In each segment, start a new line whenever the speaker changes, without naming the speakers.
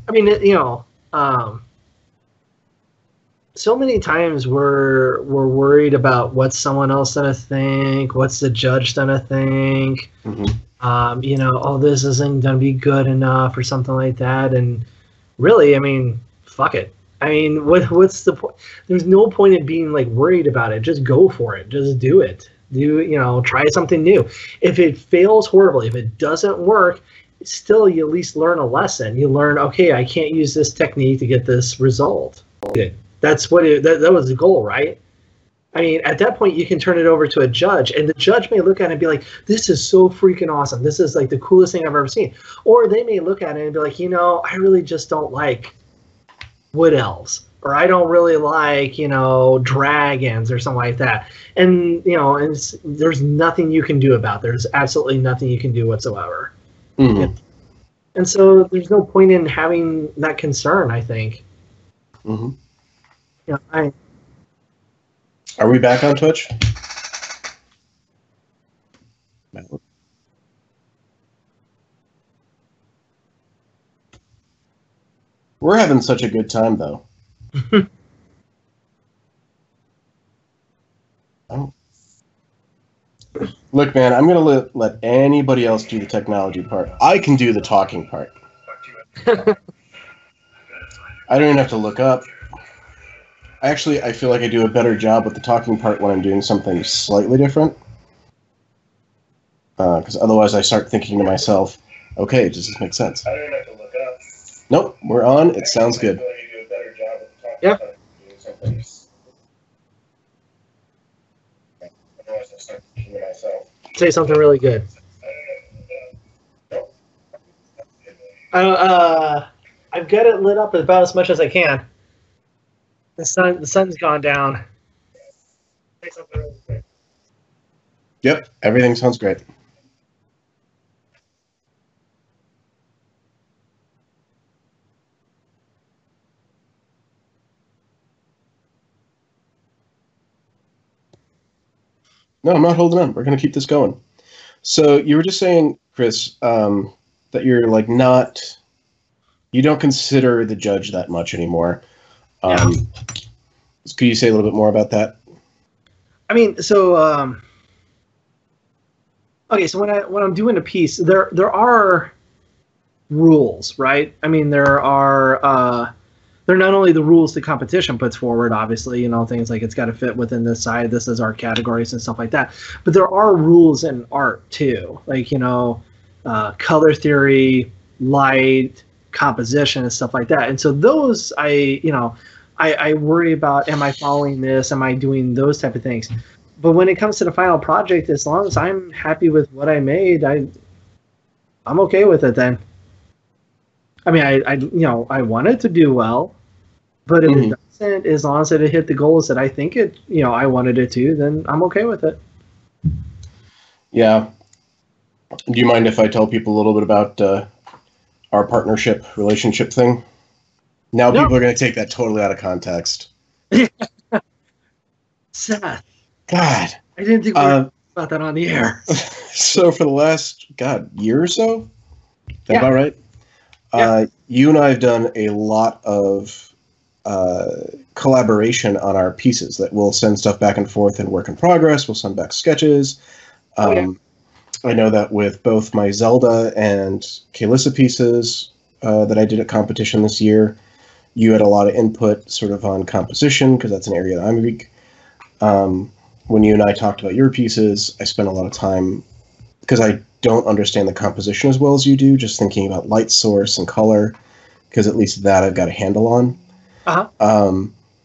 I mean, so many times we're worried about what's someone else gonna think, what's the judge gonna think. Oh, this isn't gonna be good enough or something like that. And really, I mean, fuck it. I mean, what's the point? There's no point in being like worried about it. Just go for it. Just do it. Try something new. If it fails horribly, if it doesn't work, still you at least learn a lesson. You learn, okay, I can't use this technique to get this result. That's what that was the goal, right? I mean, at that point, you can turn it over to a judge, and the judge may look at it and be like, this is so freaking awesome. This is like the coolest thing I've ever seen. Or they may look at it and be like, I really just don't like wood elves, or I don't really like, dragons or something like that. And, there's nothing you can do about it. There's absolutely nothing you can do whatsoever.
Mm-hmm.
And so there's no point in having that concern, I think.
Mm-hmm. Are we back on Twitch? We're having such a good time, though. Oh. Look, man, I'm going to let anybody else do the technology part. I can do the talking part. I don't even have to look up. Actually, I feel like I do a better job with the talking part when I'm doing something slightly different. Because otherwise I start thinking to myself, okay, does this make sense? I don't even have to look up. Nope, we're on. It sounds good.
Yeah. Say something really good. I've got it lit up about as much as I can. The sun's gone down. Say something really good.
Yep, everything sounds great. No, I'm not holding on. We're going to keep this going. So you were just saying, Chris, that you're like you don't consider the judge that much anymore.
Yeah.
Could you say a little bit more about that?
I mean, so okay, so when I'm doing a piece, there are rules, right? I mean, there are not only the rules the competition puts forward, obviously, things like it's got to fit within this side, this is our categories and stuff like that. But there are rules in art too, like color theory, light, composition, and stuff like that. And so those I worry about, am I following this? Am I doing those type of things? But when it comes to the final project, as long as I'm happy with what I made, I'm okay with it then. I mean, I want it to do well, but if it doesn't, as long as it hit the goals that I think I wanted it to, then I'm okay with it.
Yeah. Do you mind if I tell people a little bit about our partnership relationship thing? Now people are going to take that totally out of context.
Seth.
God.
I didn't think we were about that on the air.
So for the last, year or so? Is that about right?
Yeah.
You and I have done a lot of collaboration on our pieces that we'll send stuff back and forth in work in progress. We'll send back sketches. I know that with both my Zelda and Kalissa pieces that I did at competition this year, you had a lot of input sort of on composition, because that's an area that I'm weak. When you and I talked about your pieces, I spent a lot of time, because I don't understand the composition as well as you do, just thinking about light source and color, because at least that I've got a handle on.
Uh-huh.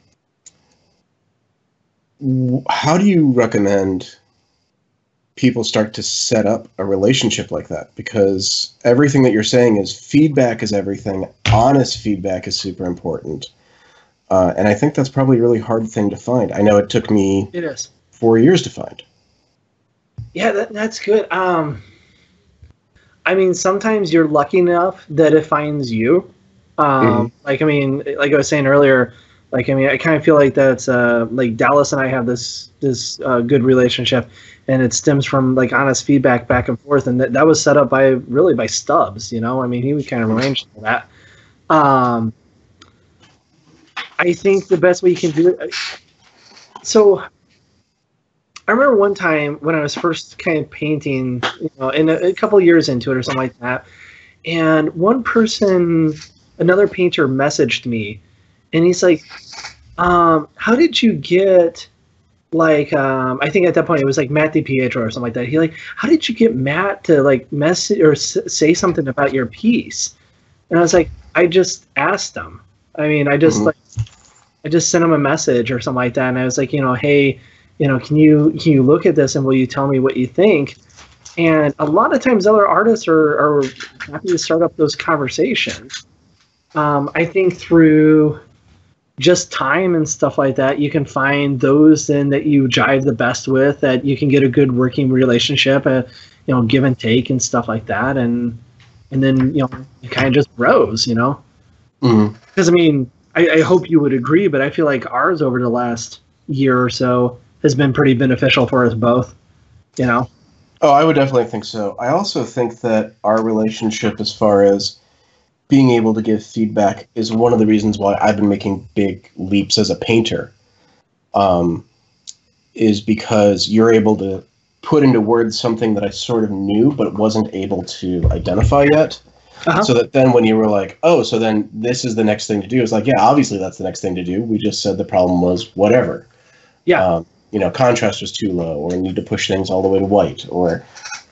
How do you recommend people start to set up a relationship like that? Because everything that you're saying is feedback is everything. Honest feedback is super important. And I think that's probably a really hard thing to find. I know it took me 4 years to find.
Yeah, that's good. I mean, sometimes you're lucky enough that it finds you. Like I was saying earlier, I kind of feel like that's like Dallas and I have this good relationship, and it stems from like honest feedback back and forth, and that was set up by Stubbs. I mean, he was kind of arranged for that. I think the best way you can do it. So I remember one time when I was first kind of painting, in a couple of years into it or something like that, and one person, another painter, messaged me, and he's like, "How did you get?" Like, I think at that point it was like Matt DiPietro or something like that. He like, "How did you get Matt to like message or say something about your piece?" And I was like, I just asked him. I mean, I just I just sent him a message or something like that, and I was like, hey, can you look at this and will you tell me what you think? And a lot of times other artists are happy to start up those conversations. I think through just time and stuff like that, you can find those then that you jive the best with, that you can get a good working relationship, give and take and stuff like that, and then it kind of just grows, because I mean, I hope you would agree, but I feel like ours over the last year or so has been pretty beneficial for us both, Oh,
I would definitely think so. I also think that our relationship, as far as being able to give feedback, is one of the reasons why I've been making big leaps as a painter, is because you're able to put into words something that I sort of knew but wasn't able to identify yet. So that then when you were like, oh, so then this is the next thing to do, it's like, yeah, obviously that's the next thing to do. We just said the problem was whatever.
Yeah.
Contrast was too low, or need to push things all the way to white, or,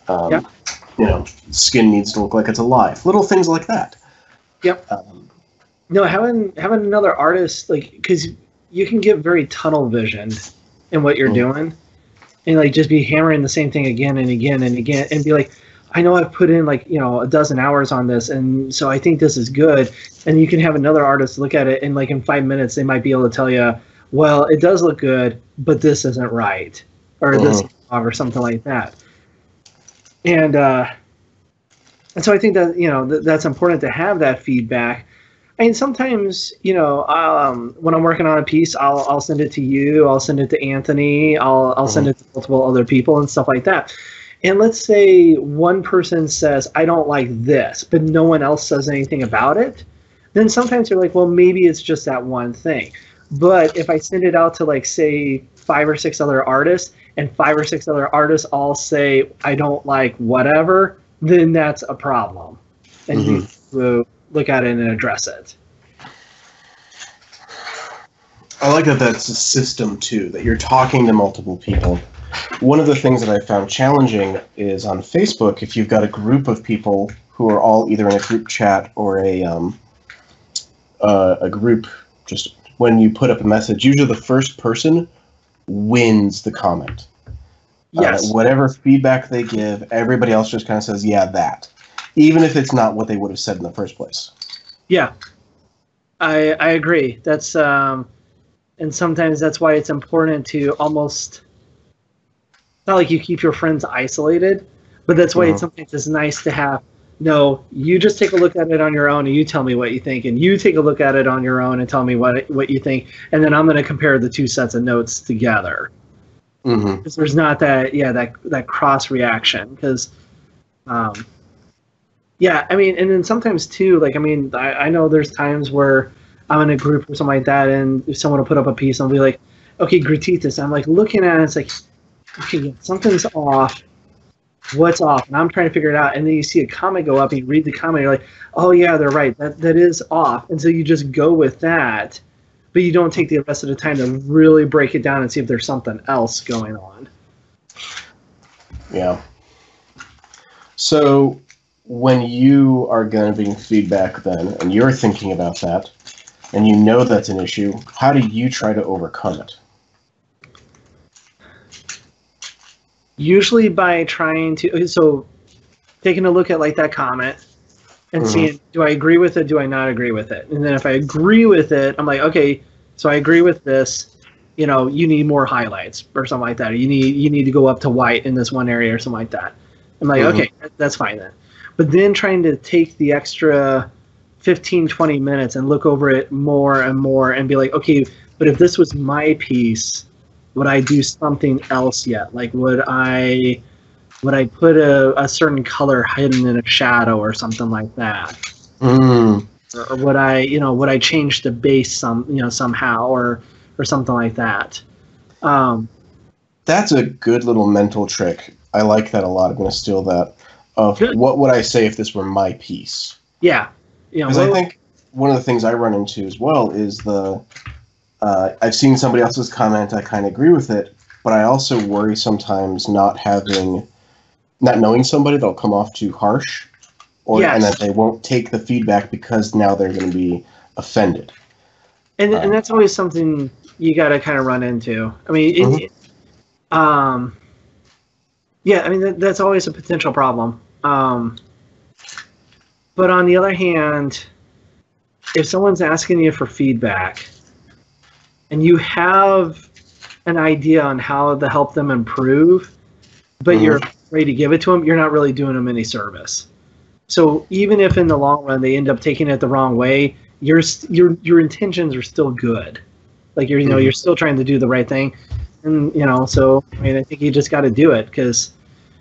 skin needs to look like it's alive. Little things like that.
Yep. No, having another artist, like, because you can get very tunnel visioned in what you're doing, and like just be hammering the same thing again and again and again, and be like, I know I've put in like a dozen hours on this, and so I think this is good. And you can have another artist look at it, and like in 5 minutes they might be able to tell you, well, it does look good, but this isn't right, or this is wrong, or something like that. And so I think that that's important to have that feedback. I mean, sometimes when I'm working on a piece, I'll send it to you, I'll send it to Anthony, I'll send it to multiple other people and stuff like that. And let's say one person says, I don't like this, but no one else says anything about it. Then sometimes you're like, well, maybe it's just that one thing. But if I send it out to, like, say, 5 or 6 other artists, and 5 or 6 other artists all say, I don't like whatever, then that's a problem. And you will look at it and address it.
I like that that's a system, too, that you're talking to multiple people. One of the things that I found challenging is on Facebook, if you've got a group of people who are all either in a group chat or a group, just when you put up a message, usually the first person wins the comment.
Yes.
Whatever feedback they give, everybody else just kind of says, yeah, that. Even if it's not what they would have said in the first place.
Yeah. I agree. That's and sometimes that's why it's important to almost, not like you keep your friends isolated, but that's why sometimes it's nice to have, no, you just take a look at it on your own and you tell me what you think, and you take a look at it on your own and tell me what you think, and then I'm going to compare the 2 sets of notes together. Because there's not that cross reaction. Because, I mean, and then sometimes too, like, I mean, I know there's times where I'm in a group or something like that, and if someone will put up a piece, I'll be like, okay, critique this. I'm like looking at it, it's like, okay, something's off. What's off? And I'm trying to figure it out. And then you see a comment go up, and you read the comment, and you're like, oh yeah, they're right. That is off. And so you just go with that, but you don't take the rest of the time to really break it down and see if there's something else going on.
Yeah. So when you are giving feedback then, and you're thinking about that, and you know that's an issue, how do you try to overcome it?
Usually by trying to, so taking a look at like that comment and seeing, do I agree with it? Do I not agree with it? And then if I agree with it, I'm like, okay, so I agree with this. You need more highlights or something like that. Or you need to go up to white in this one area or something like that. I'm like, okay, that's fine then. But then trying to take the extra 15, 20 minutes and look over it more and more and be like, okay, but if this was my piece, would I do something else yet? Like, would I put a certain color hidden in a shadow or something like that? or would I change the bass somehow or something like that.
That's a good little mental trick. I like that a lot. I'm going to steal that. What would I say if this were my piece?
Yeah.
Because I think one of the things I run into as well is I've seen somebody else's comment, I kind of agree with it, but I also worry sometimes not knowing somebody, they'll come off too harsh, and that they won't take the feedback because now they're going to be offended.
And that's always something you got to kind of run into. I mean, yeah, I mean, that's always a potential problem. But on the other hand, if someone's asking you for feedback and you have an idea on how to help them improve, but you're afraid to give it to them, you're not really doing them any service. So even if in the long run they end up taking it the wrong way, your intentions are still good. Like you're still trying to do the right thing. And, so, I mean, I think you just got to do it because,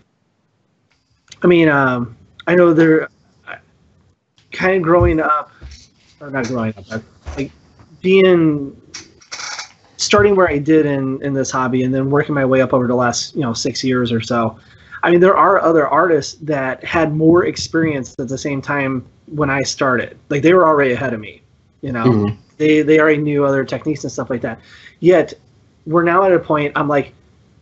I mean, I know they're kind of growing up, or not growing up, but like starting where I did in this hobby and then working my way up over the last, 6 years or so. I mean, there are other artists that had more experience at the same time when I started. Like they were already ahead of me, They already knew other techniques and stuff like that. Yet, we're now at a point I'm like,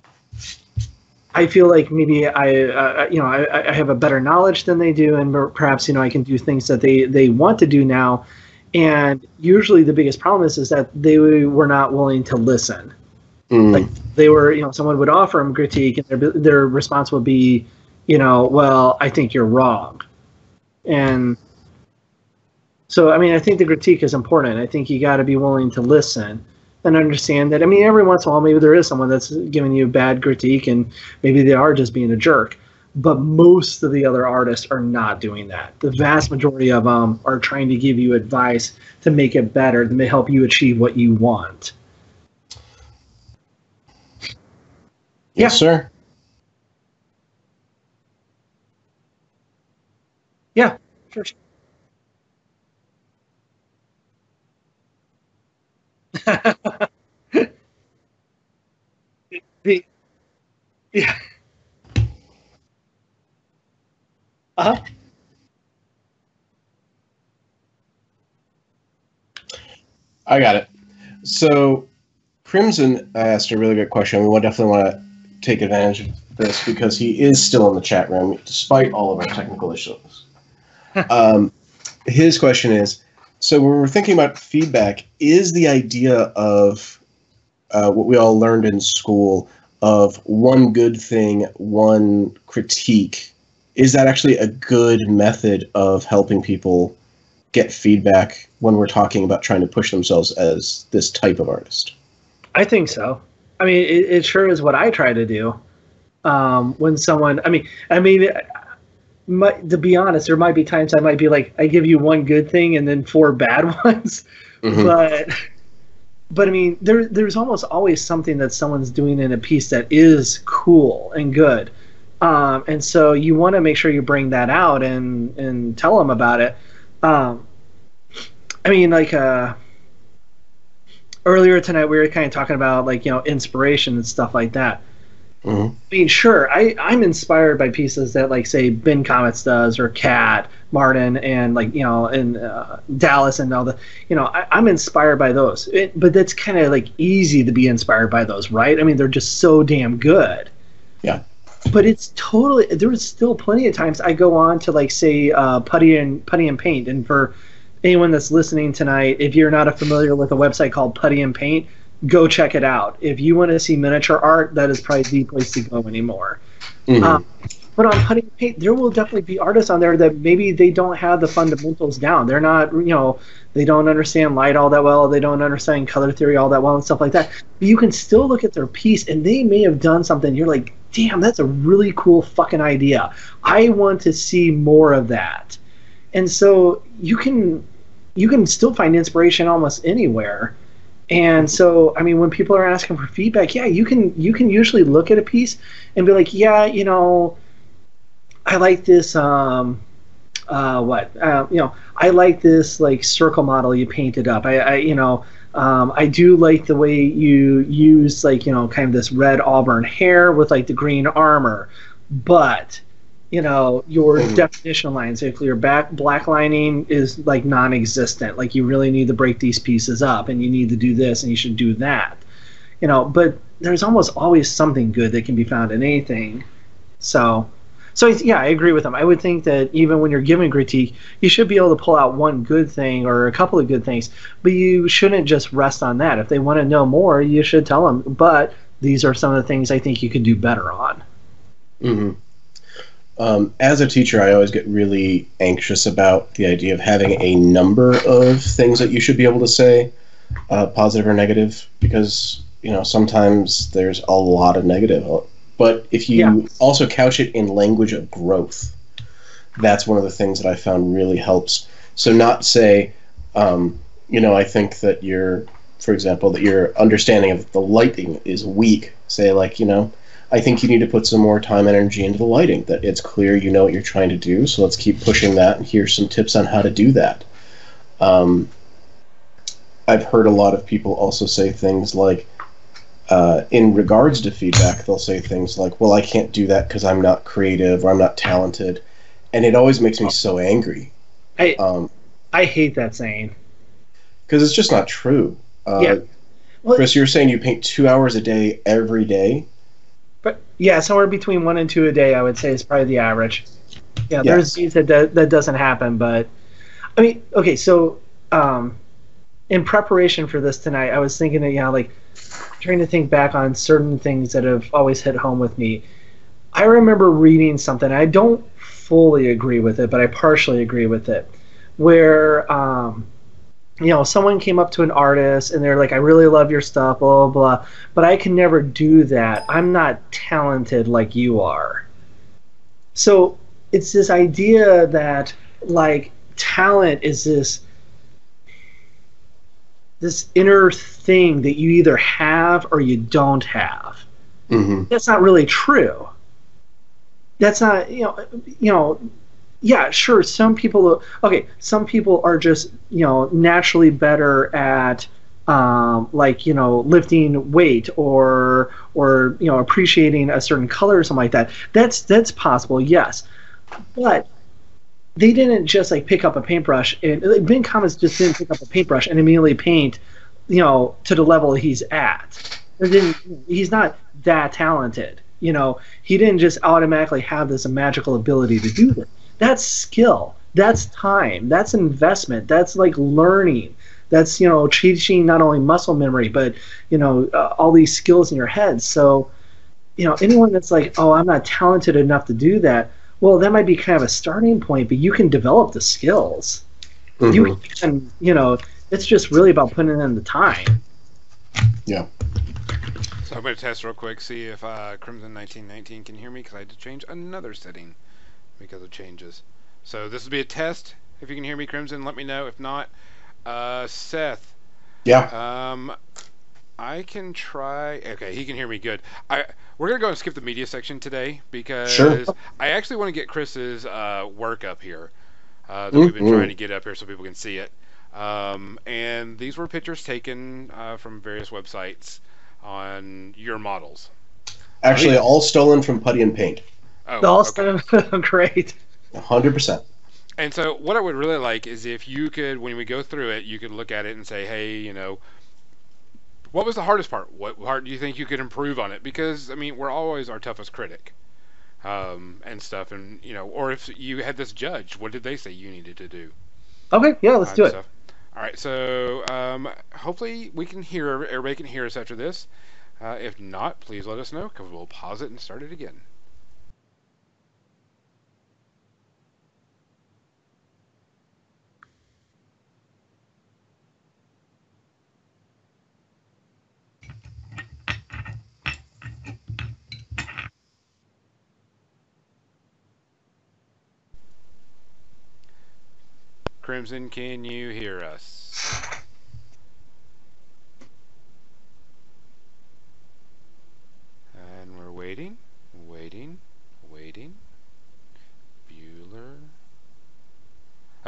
I feel like maybe I have a better knowledge than they do, and perhaps I can do things that they want to do now. And usually the biggest problem is that they were not willing to listen. Like they were, someone would offer them critique, and their response would be, well, I think you're wrong. And so, I mean, I think the critique is important. I think you got to be willing to listen and understand that. I mean, every once in a while, maybe there is someone that's giving you bad critique, and maybe they are just being a jerk. But most of the other artists are not doing that. The vast majority of them are trying to give you advice to make it better, to help you achieve what you want.
Yes, sir.
Yeah, sure. Yeah.
I got it. So Crimson asked a really good question. We definitely want to take advantage of this because he is still in the chat room despite all of our technical issues. His question is, so when we're thinking about feedback, is the idea of what we all learned in school of one good thing, one critique, is that actually a good method of helping people get feedback when we're talking about trying to push themselves as this type of artist?
I think so. I mean, it sure is what I try to do. When someone, I mean, to be honest, there might be times I might be like, I give you one good thing and then 4 bad ones, but I mean, there's almost always something that someone's doing in a piece that is cool and good, and so you want to make sure you bring that out and tell them about it. I mean, like earlier tonight we were kind of talking about like inspiration and stuff like that. I mean, sure, I'm inspired by pieces that, like, say, Ben Comets does, or Cat, Martin, and, like, and Dallas and all the, I'm inspired by those. But that's kind of, like, easy to be inspired by those, right? I mean, they're just so damn good.
Yeah.
But it's totally, there's still plenty of times I go on to, like, say, Putty and Paint. And for anyone that's listening tonight, if you're not familiar with a website called Putty and Paint, go check it out. If you want to see miniature art, that is probably the place to go anymore. But on Putty and Paint, there will definitely be artists on there that maybe they don't have the fundamentals down. They're not, they don't understand light all that well. They don't understand color theory all that well and stuff like that. But you can still look at their piece, and they may have done something. You're like, damn, that's a really cool fucking idea. I want to see more of that. And so you can still find inspiration almost anywhere. And so, I mean, when people are asking for feedback, yeah, you can usually look at a piece and be like, yeah, I like this I like this like circle model you painted up. I do like the way you use like, kind of this red auburn hair with like the green armor, but your definition lines, if your black lining is like non-existent, like you really need to break these pieces up and you need to do this and you should do that, but there's almost always something good that can be found in anything. So yeah, I agree with them. I would think that even when you're giving critique, you should be able to pull out one good thing or a couple of good things, but you shouldn't just rest on that. If they want to know more, you should tell them, but these are some of the things I think you could do better on.
As a teacher, I always get really anxious about the idea of having a number of things that you should be able to say, positive or negative, because sometimes there's a lot of negative. But if you also couch it in language of growth, that's one of the things that I found really helps. So not say, I think that for example, that your understanding of the lighting is weak. Say like, I think you need to put some more time and energy into the lighting, that it's clear you know what you're trying to do, so let's keep pushing that, and here's some tips on how to do that. I've heard a lot of people also say things like, in regards to feedback, they'll say things like, well, I can't do that because I'm not creative or I'm not talented. And it always makes me so angry.
I hate that saying.
Because it's just not true. Well, Chris, you're saying you paint 2 hours a day every day?
But yeah, somewhere between 1 and 2 a day, I would say is probably the average. Yeah, there's days that doesn't happen, but I mean, okay, so in preparation for this tonight, I was thinking that, trying to think back on certain things that have always hit home with me. I remember reading something, I don't fully agree with it, but I partially agree with it, where someone came up to an artist and they're like, I really love your stuff, blah, blah, blah, but I can never do that. I'm not talented like you are. So it's this idea that, like, talent is this inner thing that you either have or you don't have.
Mm-hmm.
That's not really true. That's not, yeah, sure, some people are just, naturally better at, lifting weight or appreciating a certain color or something like that. That's possible, yes. But they didn't just pick up a paintbrush, and Ben Commons just didn't pick up a paintbrush and immediately paint, to the level he's at. He's not that talented. He didn't just automatically have this magical ability to do this. That's skill. That's time. That's investment. That's learning. That's teaching not only muscle memory, but all these skills in your head. So anyone that's like, oh, I'm not talented enough to do that. Well, that might be kind of a starting point, but you can develop the skills.
Mm-hmm.
You can, it's just really about putting in the time.
Yeah.
So I'm going to test real quick, see if Crimson 1919 can hear me, because I had to change another setting because of changes. So this will be a test. If you can hear me, Crimson, let me know. If not, Seth.
Yeah.
I can try. Okay, he can hear me good. We're gonna go and skip the media section today because
sure.
I actually want to get Chris's work up here that we've been trying to get up here so people can see it. And these were pictures taken from various websites on your models.
Actually, all stolen from Putty and Paint.
Oh,
all
okay.
Stolen. Great.
100%.
And so, what I would really like is if you could, when we go through it, you could look at it and say, hey, what was the hardest part? What part do you think you could improve on it? Because, I mean, we're always our toughest critic and stuff. And, or if you had this judge, what did they say you needed to do?
Okay, yeah, let's do it.
Stuff. All right, so hopefully everybody can hear us after this. If not, please let us know, because we'll pause it and start it again. Crimson, can you hear us? And we're waiting. Bueller.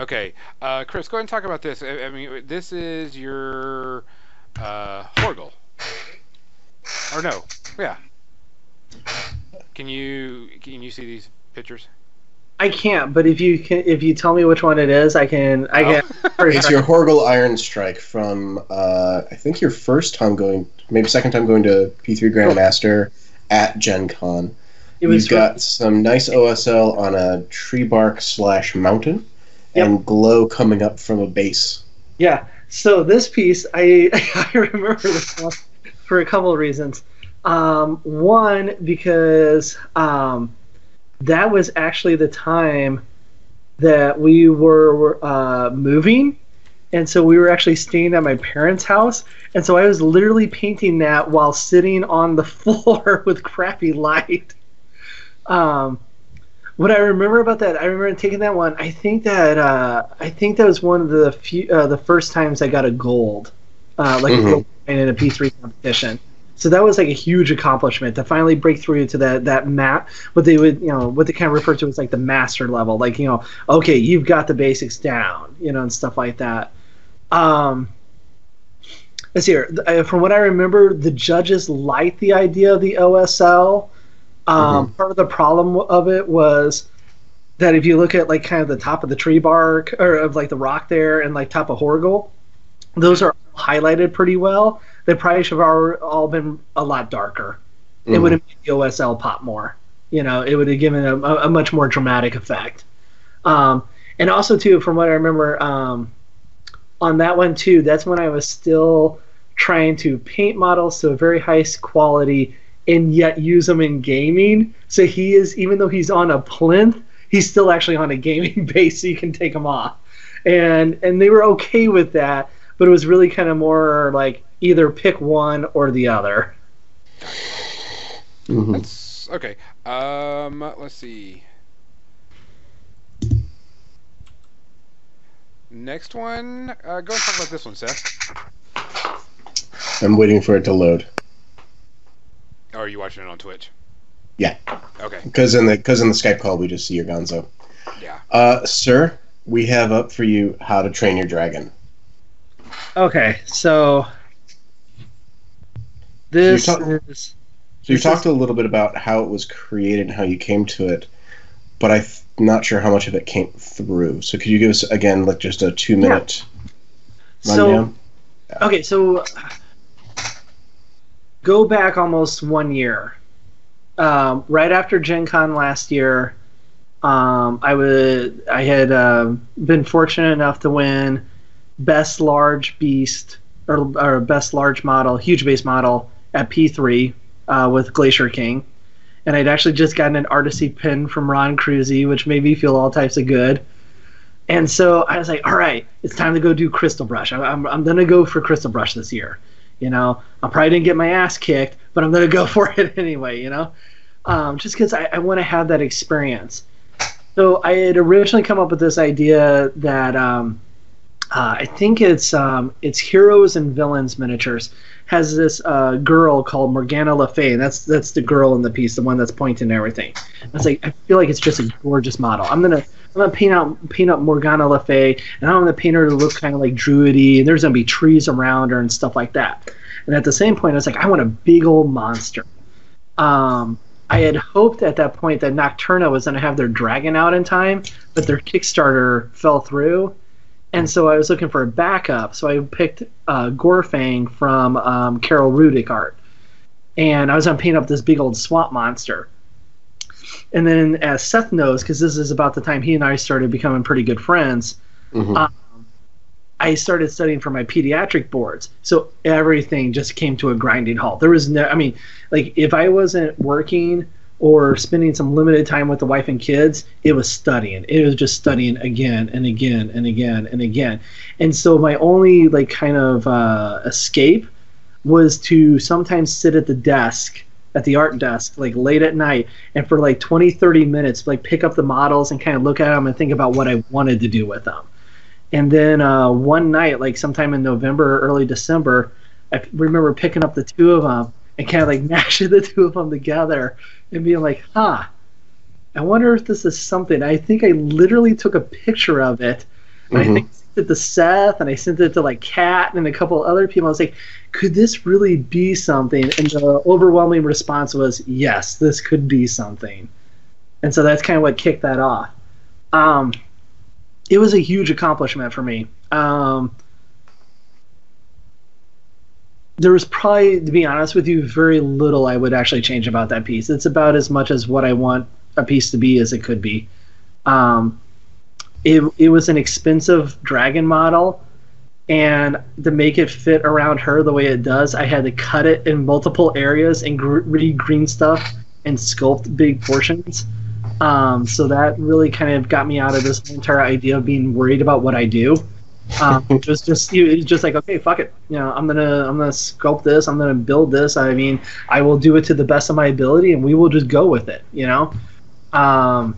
Okay, Chris, go ahead and talk about this. I mean, this is your Horgel, or no? Yeah. Can you see these pictures?
I can't, but if you tell me which one it is, I can.
It's your Horgel Iron Strike from I think your first time going, maybe second time going to P3 Grandmaster at Gen Con. You've got some nice OSL on a tree bark / mountain, and glow coming up from a base.
Yeah. So this piece, I remember this one for a couple of reasons. One, because that was actually the time that we were moving, and so we were actually staying at my parents' house, and so I was literally painting that while sitting on the floor with crappy light. What I remember about that, I remember taking that one. I think that was one of the first times I got a gold, in a P3 competition. So that was like a huge accomplishment to finally break through to that map. What they kind of refer to as like the master level. Like, okay, you've got the basics down, and stuff like that. Let's see here. From what I remember, the judges liked the idea of the OSL. Part of the problem of it was that if you look at like kind of the top of the tree bark or of like the rock there and like top of Horgel, those are highlighted pretty well. They probably should have all been a lot darker. It would have made the OSL pop more. It would have given a much more dramatic effect. And also too, from what I remember, on that one too, that's when I was still trying to paint models to a very high quality and yet use them in gaming. So he is, even though he's on a plinth, he's still actually on a gaming base, so you can take him off. And they were okay with that, but it was really kind of more like either pick one or the other.
That's okay. Let's see. Next one. Go and talk about this one, Seth.
I'm waiting for it to load.
Oh, are you watching it on Twitch?
Yeah.
Okay.
Because in the Skype call we just see your gonzo.
Yeah.
Sir, we have up for you How to Train Your Dragon.
Okay, so this is.
So you talked a little bit about how it was created and how you came to it, but I'm not sure how much of it came through. So could you give us again like just a 2-minute rundown?
Okay, so go back almost 1 year. Right after Gen Con last year, I had been fortunate enough to win Best Large Beast or Best Large Model, Huge Base Model at P3 with Glacier King. And I'd actually just gotten an Artisy pin from Ron Cruzy, which made me feel all types of good. And so I was like, all right, it's time to go do Crystal Brush. I'm going to go for Crystal Brush this year. I probably didn't get my ass kicked, but I'm going to go for it anyway, just because I want to have that experience. So I had originally come up with this idea that I think it's Heroes and Villains Miniatures has this girl called Morgana Le Fay, and that's the girl in the piece, the one that's pointing and everything. I was like, I feel like it's just a gorgeous model. I'm gonna paint up Morgana Le Fay, and I'm gonna paint her to look kind of like druidy, and there's gonna be trees around her and stuff like that. And at the same point, I was like, I want a big old monster. I had hoped at that point that Nocturna was gonna have their dragon out in time, but their Kickstarter fell through. And so I was looking for a backup, so I picked Gorfang from Carol Rudick art. And I was going to paint up this big old swamp monster. And then as Seth knows, because this is about the time he and I started becoming pretty good friends, I started studying for my pediatric boards. So everything just came to a grinding halt. There was if I wasn't working or spending some limited time with the wife and kids, it was studying. It was just studying again and again and again and again. And so my only escape was to sometimes sit at the art desk, like late at night, and for like 20, 30 minutes, like pick up the models and kind of look at them and think about what I wanted to do with them. And then one night, like sometime in November or early December, I remember picking up the two of them and kind of like mashing the two of them together and being like, I wonder if this is something. I think I literally took a picture of it And I think I sent it to Seth, and I sent it to like Kat and a couple other people. I was like, could this really be something? And the overwhelming response was, yes, this could be something. And so that's kind of what kicked that off. It was a huge accomplishment for me. There was probably, to be honest with you, very little I would actually change about that piece. It's about as much as what I want a piece to be as it could be. It was an expensive dragon model, and to make it fit around her the way it does, I had to cut it in multiple areas and read green stuff and sculpt big portions. So that really kind of got me out of this entire idea of being worried about what I do. It was just like, okay, fuck it. I'm gonna sculpt this. I'm gonna build this. I mean, I will do it to the best of my ability, and we will just go with it. I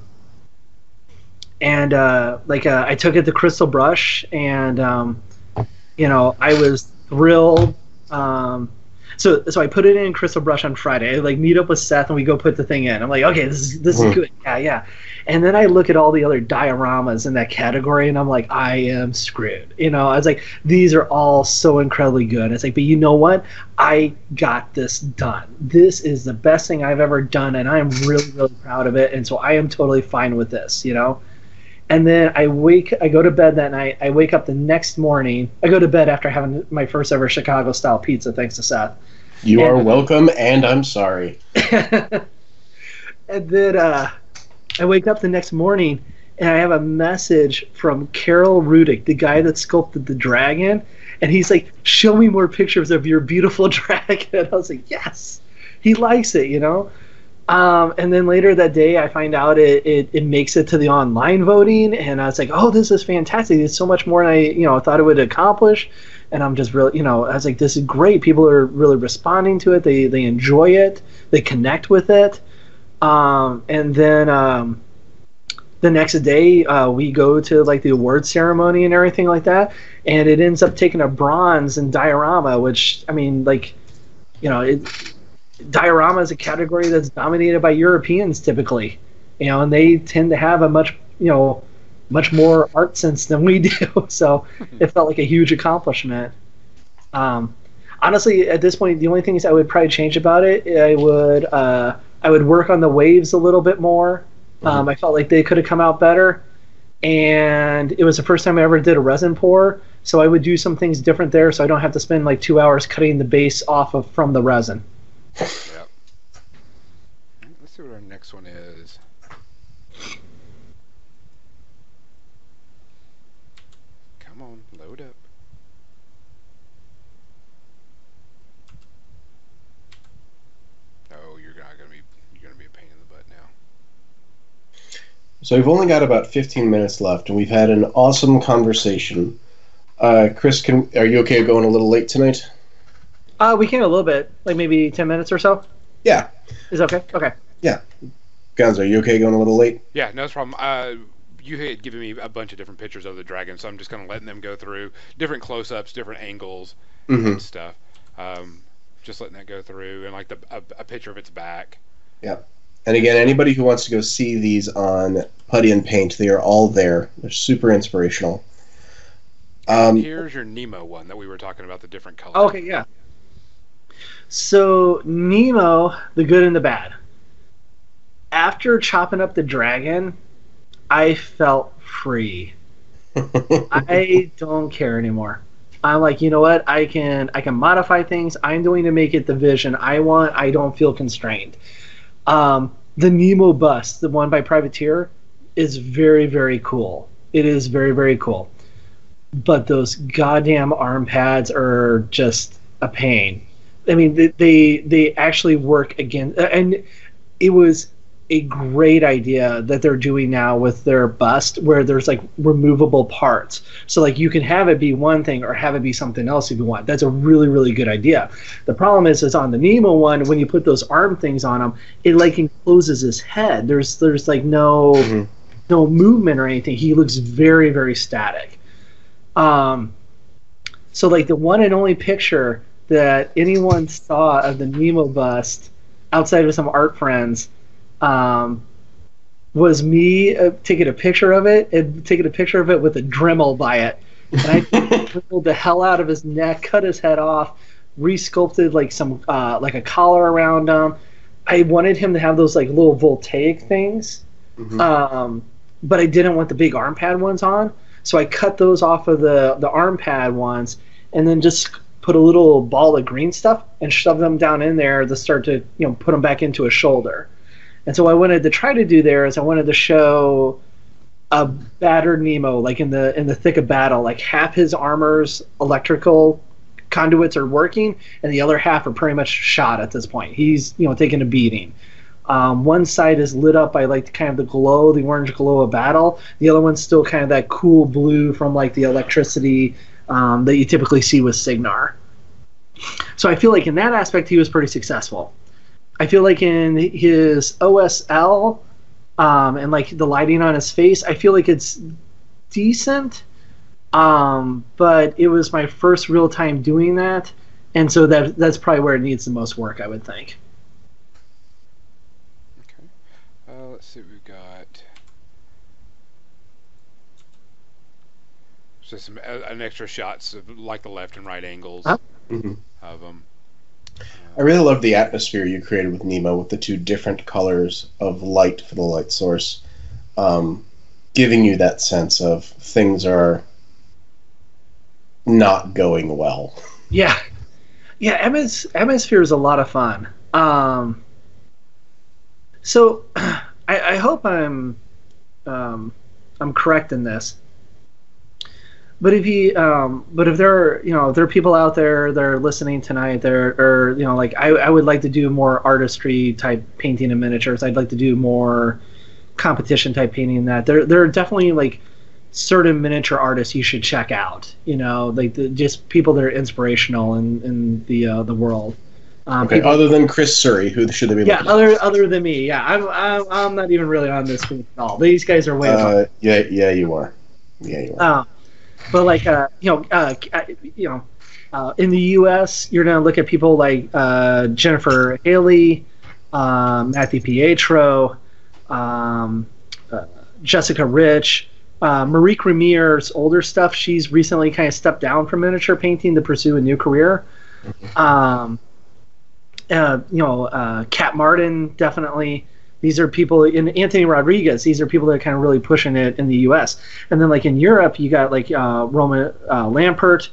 took it to Crystal Brush, and I was thrilled. So I put it in Crystal Brush on Friday. I meet up with Seth, and we go put the thing in. I'm like, okay, this is good. Yeah. And then I look at all the other dioramas in that category, and I'm like, I am screwed. I was like, these are all so incredibly good. It's like, but you know what? I got this done. This is the best thing I've ever done, and I am really, really proud of it. And so I am totally fine with this. And then I go to bed that night. I wake up the next morning. I go to bed after having my first ever Chicago-style pizza, thanks to Seth.
You are welcome, and I'm sorry.
And then I wake up the next morning, and I have a message from Carol Rudick, the guy that sculpted the dragon, and he's like, show me more pictures of your beautiful dragon. I was like, yes. He likes it, And then later that day, I find out it makes it to the online voting, and I was like, oh, this is fantastic. It's so much more than I thought it would accomplish. And I'm just really, I was like, this is great. People are really responding to it. They enjoy it. They connect with it. And then the next day, we go to the award ceremony and everything like that, and it ends up taking a bronze in diorama, which diorama is a category that's dominated by Europeans typically, and they tend to have a much more art sense than we do. So it felt like a huge accomplishment. Honestly, at this point, the only things I would probably change about it, I would work on the waves a little bit more. I felt like they could have come out better, and it was the first time I ever did a resin pour, so I would do some things different there, so I don't have to spend 2 hours cutting the base off from the resin.
Yep. Let's see what our next one is. Come on, load up. Oh, you're gonna be a pain in the butt now.
So we've only got about 15 minutes left, and we've had an awesome conversation. Chris, are you okay going a little late tonight?
We can a little bit, maybe 10 minutes or so.
Yeah.
Is okay? Okay.
Yeah. Guns, are you okay going a little late?
Yeah, no problem. You had given me a bunch of different pictures of the dragon, so I'm just kind of letting them go through different close-ups, different angles, and stuff. Just letting that go through, and a picture of its back.
Yeah. And again, anybody who wants to go see these on Putty and Paint, they are all there. They're super inspirational.
Here's your Nemo one that we were talking about, the different colors.
Okay, yeah. So Nemo, the good and the bad. After chopping up the dragon, I felt free. I don't care anymore. I'm like, you know what? I can modify things. I'm going to make it the vision I want. I don't feel constrained. The Nemo bust, the one by Privateer, is very, very cool. It is very, very cool. But those goddamn arm pads are just a pain. I mean, they actually work again, and it was a great idea that they're doing now with their bust, where there's removable parts. So you can have it be one thing or have it be something else if you want. That's a really, really good idea. The problem is on the Nemo one, when you put those arm things on him, it encloses his head. There's no movement or anything. He looks very, very static. So the one and only picture that anyone saw of the Nemo bust outside of some art friends was me taking a picture of it and taking a picture of it with a Dremel by it. And I drilled the hell out of his neck, cut his head off, resculpted like some like a collar around him. I wanted him to have those like little voltaic things, but I didn't want the big arm pad ones on. So I cut those off of the arm pad ones, and then just put a little ball of green stuff and shove them down in there to start to put them back into a shoulder. And so what I wanted to try to do there is I wanted to show a battered Nemo, like in the thick of battle, like half his armor's electrical conduits are working, and the other half are pretty much shot at this point. He's taking a beating. One side is lit up by like kind of the orange glow of battle. The other one's still kind of that cool blue from like the electricity that you typically see with Signar. So I feel like in that aspect he was pretty successful. I feel like in his OSL and like the lighting on his face, I feel like it's decent. But it was my first real time doing that, and so that's probably where it needs the most work, I would think.
Okay. Let's see what we've got. Just an extra shots of like the left and right angles of them.
I really love the atmosphere you created with Nemo, with the two different colors of light for the light source, giving you that sense of things are not going well.
Yeah, atmosphere is a lot of fun. So I hope I'm correct in this. But if there are people out there that are listening tonight, I would like to do more artistry type painting and miniatures. I'd like to do more competition type painting. That there are definitely like certain miniature artists you should check out. Just people that are inspirational in the world.
Other than Chris Surrey, who should they be?
Yeah, other than me. Yeah, I'm not even really on this group at all. These guys are way above.
Yeah, you are. Yeah, you are.
But like in the U.S., you're gonna look at people like Jennifer Haley, Matthew Pietro, Jessica Rich, Marie Remier's older stuff. She's recently kind of stepped down from miniature painting to pursue a new career. Kat Martin, definitely. These are people in Anthony Rodriguez. These are people that are kind of really pushing it in the U.S. And then like in Europe, you got like Roman Lampert,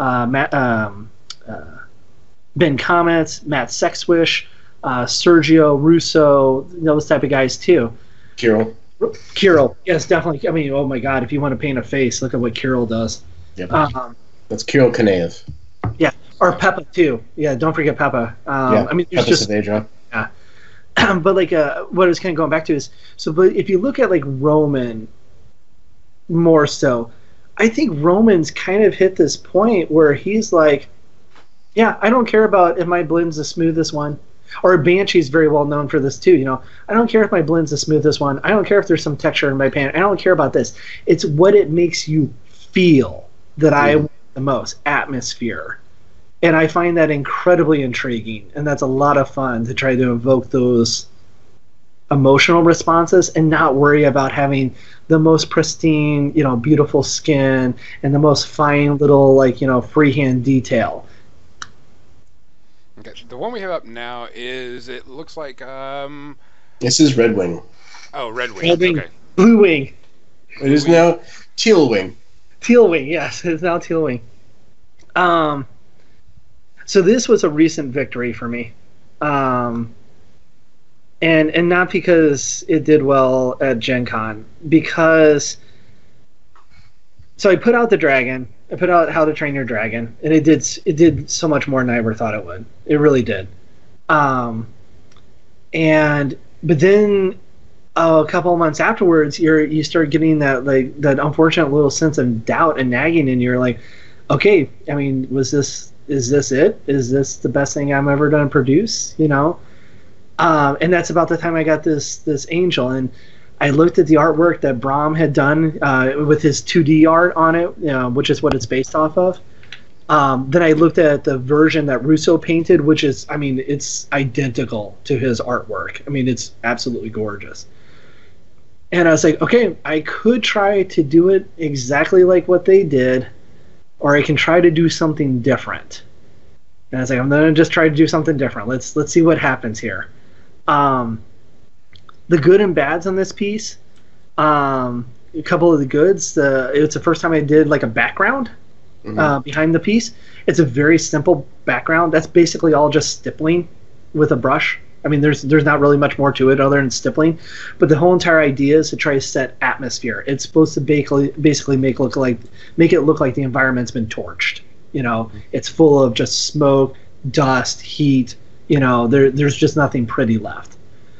Ben Comets, Matt Sexwish, Sergio Russo, those type of guys too. Kirill, yes, definitely. I mean, oh my God, if you want to paint a face, look at what Kirill does.
Yep. That's Kirill Kaneev.
Yeah, or Peppa too. Yeah, don't forget Peppa. I mean, there's
Peppa Saavedra.
Yeah. But like what I was kind of going back to is, but if you look at like Roman more so, I think Roman's kind of hit this point where he's like, yeah, I don't care about if my blend's the smoothest one. Or Banshee's very well known for this too. I don't care if my blend's the smoothest one. I don't care if there's some texture in my paint. I don't care about this. It's what it makes you feel that I want the most, atmosphere. And I find that incredibly intriguing, and that's a lot of fun to try to evoke those emotional responses and not worry about having the most pristine, beautiful skin and the most fine little, freehand detail.
Okay, the one we have up now it looks like,
This is Red Wing.
Oh, Red Wing.
Red Wing.
Okay.
Blue Wing.
It is now Teal Wing.
Teal Wing, yes, it's now Teal Wing. So this was a recent victory for me, and not because it did well at Gen Con, because so I put out the dragon, I put out How to Train Your Dragon, and it did so much more than I ever thought it would. It really did. But then a couple of months afterwards, you start getting that unfortunate little sense of doubt and nagging, and you're like, okay, I mean, is this it? Is this the best thing I'm ever going to produce? And that's about the time I got this angel, and I looked at the artwork that Brom had done with his 2D art on it, which is what it's based off of. Then I looked at the version that Russo painted, which is, I mean, it's identical to his artwork. I mean, it's absolutely gorgeous. And I was like, okay, I could try to do it exactly like what they did, or I can try to do something different. And I was like, I'm gonna just try to do something different. Let's see what happens here. The good and bads on this piece. A couple of the goods. It's the first time I did like a background behind the piece. It's a very simple background. That's basically all just stippling with a brush. I mean, there's not really much more to it other than stippling, but the whole entire idea is to try to set atmosphere. It's supposed to basically make it look like the environment's been torched. You know, it's full of just smoke, dust, heat. You know, there's just nothing pretty left.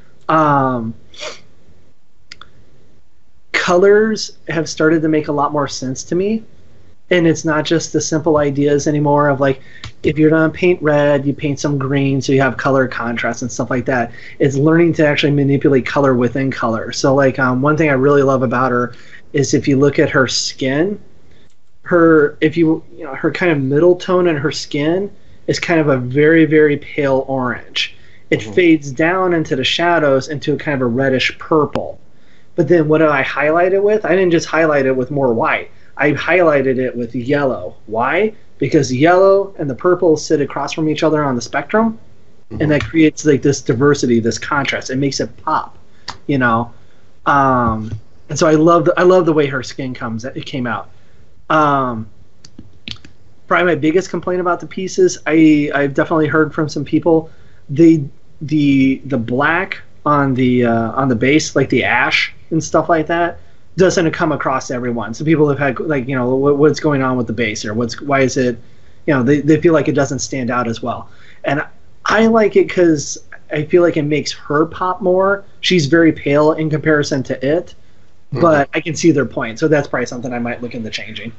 Colors have started to make a lot more sense to me. And it's not just the simple ideas anymore of like, if you're going to paint red, you paint some green so you have color contrast and stuff like that. It's learning to actually manipulate color within color. So like one thing I really love about her is if you look at her skin, her kind of middle tone in her skin is kind of a very, very pale orange. It fades down into the shadows into a kind of a reddish purple. But then what did I highlight it with? I didn't just highlight it with more white. I highlighted it with yellow. Why? Because the yellow and the purple sit across from each other on the spectrum, and that creates like this diversity, this contrast. It makes it pop, you know. And so I love the way her skin came out. Probably my biggest complaint about the pieces, I've definitely heard from some people, the black on the base, like the ash and stuff like that, doesn't come across to everyone. So people have had like, you know, what's going on with the base, or why is it, you know, they feel like it doesn't stand out as well. And I like it because I feel like it makes her pop more. She's very pale in comparison to it, but I can see their point. So that's probably something I might look into changing.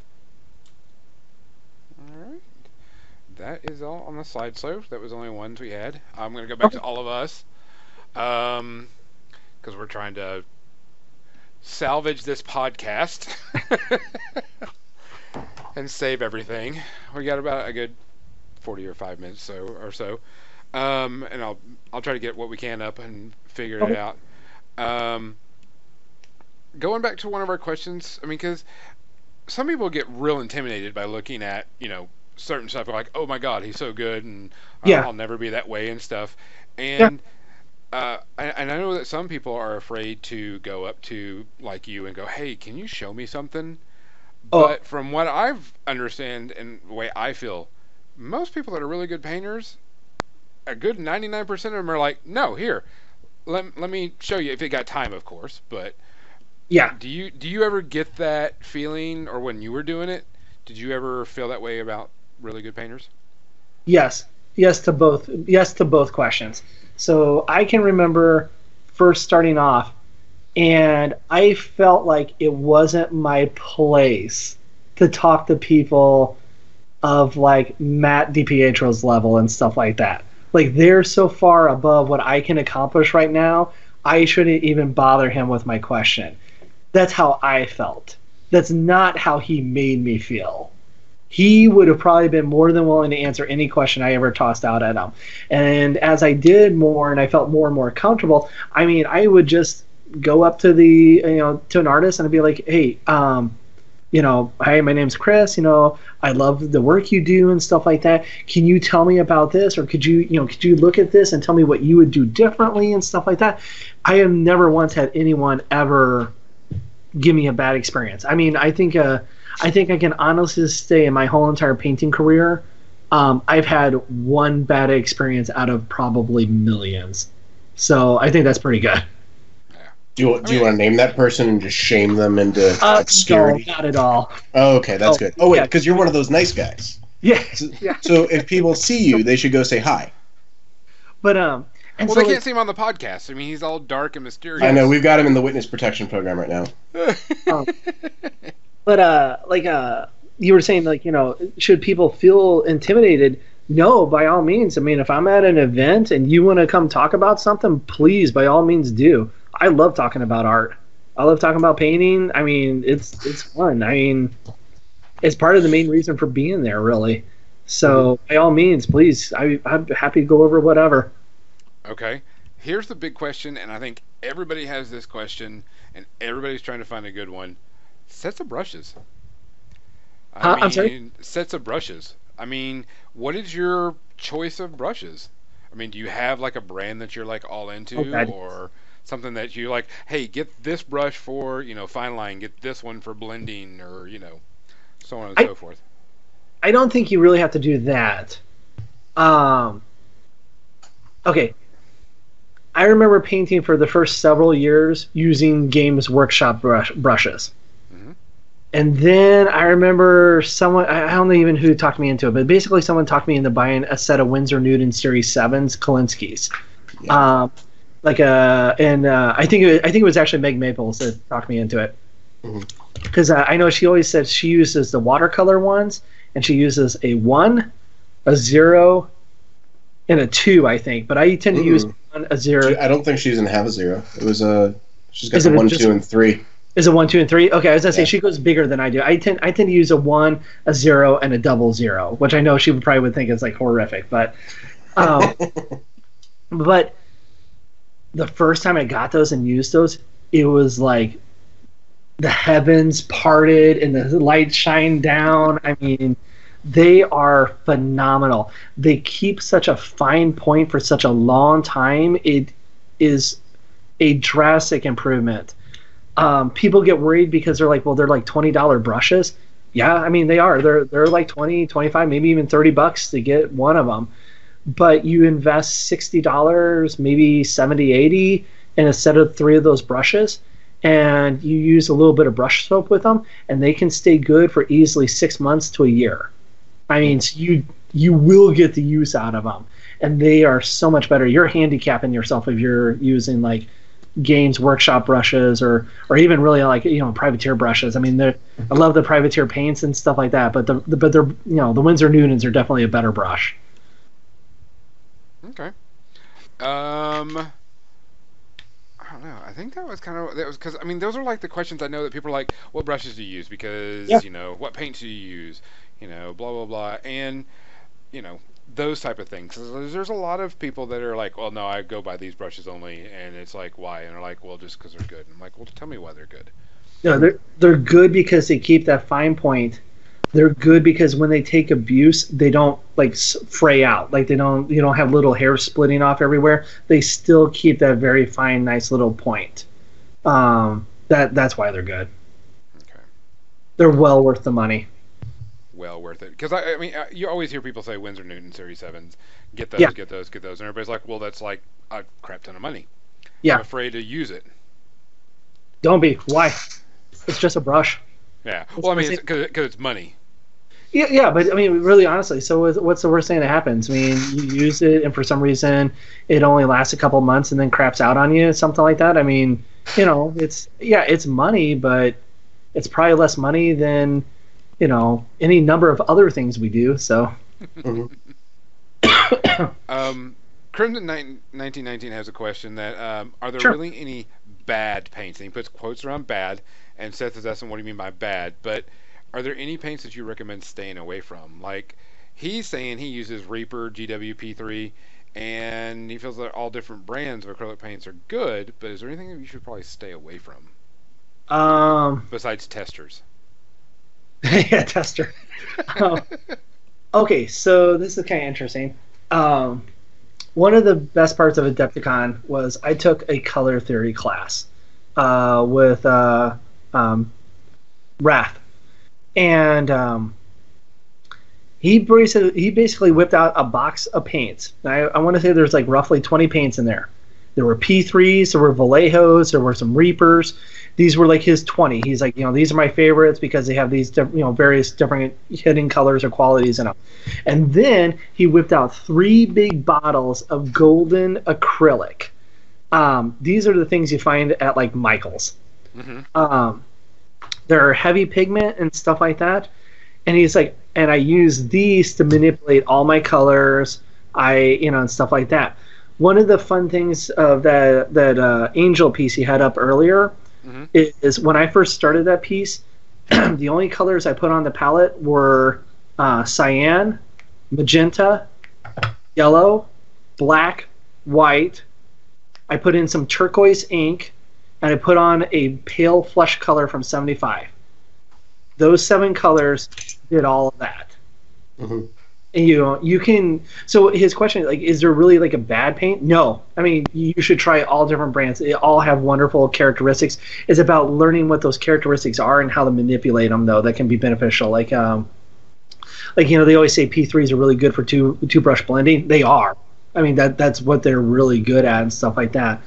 All right. That is all on the slideshow. That was only ones we had. I'm going to go back to all of us because we're trying to salvage this podcast and save everything. We got about a good 40 or 5 minutes or so, and I'll try to get what we can up and figure it out. Going back to one of our questions, I mean, because some people get real intimidated by looking at, you know, certain stuff. They're like, oh my god, he's so good, and I'll never be that way and stuff. And and I know that some people are afraid to go up to like you and go, hey, can you show me something? But from what I've understand and the way I feel, most people that are really good painters, a good 99% of them are like, no, here, let me show you, if you got time, of course. But
yeah,
do you ever get that feeling, or when you were doing it, did you ever feel that way about really good painters?
Yes to both questions. So I can remember first starting off, and I felt like it wasn't my place to talk to people of like Matt DiPietro's level and stuff like that. Like, they're so far above what I can accomplish right now, I shouldn't even bother him with my question. That's how I felt. That's not how he made me feel. He would have probably been more than willing to answer any question I ever tossed out at him. And as I did more and I felt more and more comfortable, I mean, I would just go up to to an artist and I'd be like, hey, hi, my name's Chris, I love the work you do and stuff like that. Can you tell me about this? Or could you look at this and tell me what you would do differently and stuff like that? I have never once had anyone ever give me a bad experience. I mean, I think I can honestly say in my whole entire painting career, I've had one bad experience out of probably millions. So I think that's pretty good.
Do you want to name that person and just shame them into obscurity?
No, not at all.
Oh, okay, that's good. Oh, wait, because you're one of those nice guys.
Yeah.
So if people see you, they should go say hi.
But
they can't see him on the podcast. I mean, he's all dark and mysterious.
I know, we've got him in the witness protection program right now.
But you were saying, should people feel intimidated? No, by all means. I mean, if I'm at an event and you want to come talk about something, please, by all means, do. I love talking about art. I love talking about painting. I mean, it's fun. I mean, it's part of the main reason for being there, really. So, by all means, please, I'm happy to go over whatever.
Okay. Here's the big question, and I think everybody has this question, and everybody's trying to find a good one. Sets of brushes.
I'm sorry.
Sets of brushes. I mean, what is your choice of brushes? I mean, do you have like a brand that you're like all into,
Okay.
or something that you like? Hey, get this brush for fine line. Get this one for blending, or so on and
I
so forth.
I don't think you really have to do that. Um, okay. I remember painting for the first several years using Games Workshop brushes.
Hmm.
And then I remember someone, I don't know even who talked me into it, but basically someone talked me into buying a set of Winsor Newton Series 7s, Kolinsky's.
Yeah.
I think it was actually Meg Maples that talked me into it.
Mhm.
Because I know she always said she uses the watercolor ones, and she uses a 1, a 0, and a 2, I think. But I tend to use a 0.
I don't think she doesn't have a 0. It was she's got
Is
the
it
1,
just-
2, and 3.
Is a 1, 2, and 3? Okay, I was gonna say
Yeah.
she goes bigger than I do. I tend to use a 1, a 0, and a double 0, which I know she probably would think is like horrific. But but the first time I got those and used those, it was like the heavens parted and the light shined down. I mean, they are phenomenal. They keep such a fine point for such a long time. It is a drastic improvement. People get worried because they're like, well, they're like $20 brushes. Yeah, I mean they are. They're like 20, 25, maybe even $30 to get one of them. But you invest $60, maybe 70, 80 in a set of 3 of those brushes, and you use a little bit of brush soap with them, and they can stay good for easily 6 months to a year. I mean, so you will get the use out of them, and they are so much better. You're handicapping yourself if you're using like Games Workshop brushes or even really like privateer brushes. I mean, I love the privateer paints and stuff like that, but they're the Winsor Newtons are definitely a better brush.
Okay. I don't know. I think that was because I mean those are like the questions I know that people are like, what brushes do you use? Because
Yeah.
what paints do you use? Blah blah blah, and those type of things. 'Cause there's a lot of people that are like, well, no, I go by these brushes only, and it's like, why? And they're like, well, just because they're good. And I'm like, well, tell me why they're good.
No, they're good because they keep that fine point. They're good because when they take abuse, they don't like fray out. Like they don't you don't have little hairs splitting off everywhere. They still keep that very fine, nice little point. That's why they're good.
Okay.
They're well worth the money.
Well worth it. Because I mean, you always hear people say Winsor Newton Series 7s, get those,
Yeah.
get those, get those, and everybody's like, well, that's like a crap ton of money.
Yeah.
I'm afraid to use it.
Don't be. Why? It's just a brush.
Yeah.
It's
Well, I mean,
the
it's because it's money.
Yeah, but I mean, really, honestly, so what's the worst thing that happens? I mean, you use it, and for some reason, it only lasts a couple months, and then craps out on you, something like that. I mean, it's money, but it's probably less money than any number of other things we do. So,
Mhm.
Crimson 1919 has a question that are there
Sure.
really any bad paints? And he puts quotes around bad, and Seth is asking, what do you mean by bad? But are there any paints that you recommend staying away from? Like, he's saying he uses Reaper GWP3, and he feels that all different brands of acrylic paints are good, but is there anything that you should probably stay away from besides testers?
yeah, tester. Um, okay, so this is kind of interesting. One of the best parts of Adepticon was I took a color theory class with Raph, and he basically whipped out a box of paints. I want to say there's like roughly 20 paints in there. There were P3s, there were Vallejos, there were some Reapers. These were like his 20. He's like, these are my favorites because they have these, various different hidden colors or qualities in them. And then he whipped out 3 big bottles of golden acrylic. These are the things you find at like Michael's.
Mm-hmm.
They're heavy pigment and stuff like that. And he's like, and I use these to manipulate all my colors, and stuff like that. One of the fun things of that Angel piece he had up earlier
Mm-hmm.
is when I first started that piece, the only colors I put on the palette were cyan, magenta, yellow, black, white, I put in some turquoise ink, and I put on a pale flesh color from 75. Those 7 colors did all of that.
Mm-hmm.
And you can. So his question, like, is there really like a bad paint? No. I mean, you should try all different brands. They all have wonderful characteristics. It's about learning what those characteristics are and how to manipulate them, though. That can be beneficial. Like they always say P3s are really good for two brush blending. They are. I mean, that's what they're really good at and stuff like that.